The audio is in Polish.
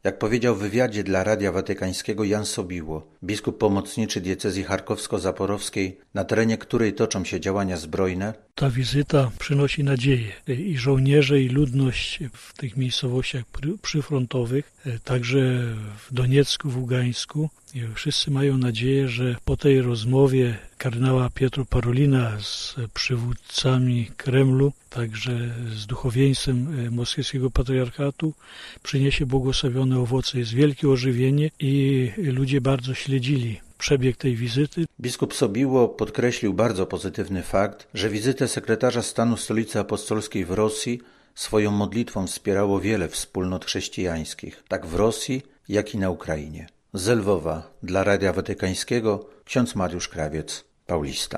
Jak powiedział w wywiadzie dla Radia Watykańskiego Jan Sobiło, biskup pomocniczy diecezji charkowsko-zaporowskiej, na terenie której toczą się działania zbrojne, ta wizyta przynosi nadzieję i żołnierze, i ludność w tych miejscowościach przyfrontowych, także w Doniecku, w Ługańsku. Wszyscy mają nadzieję, że po tej rozmowie kardynała Pietro Parolina z przywódcami Kremlu, także z duchowieństwem moskiewskiego patriarchatu, przyniesie błogosławione owoce. Jest wielkie ożywienie i ludzie bardzo śledzili przebieg tej wizyty. Biskup Sobiło podkreślił bardzo pozytywny fakt, że wizytę sekretarza stanu Stolicy Apostolskiej w Rosji swoją modlitwą wspierało wiele wspólnot chrześcijańskich, tak w Rosji, jak i na Ukrainie. Z Lwowa dla Radia Watykańskiego ksiądz Mariusz Krawiec, Paulista.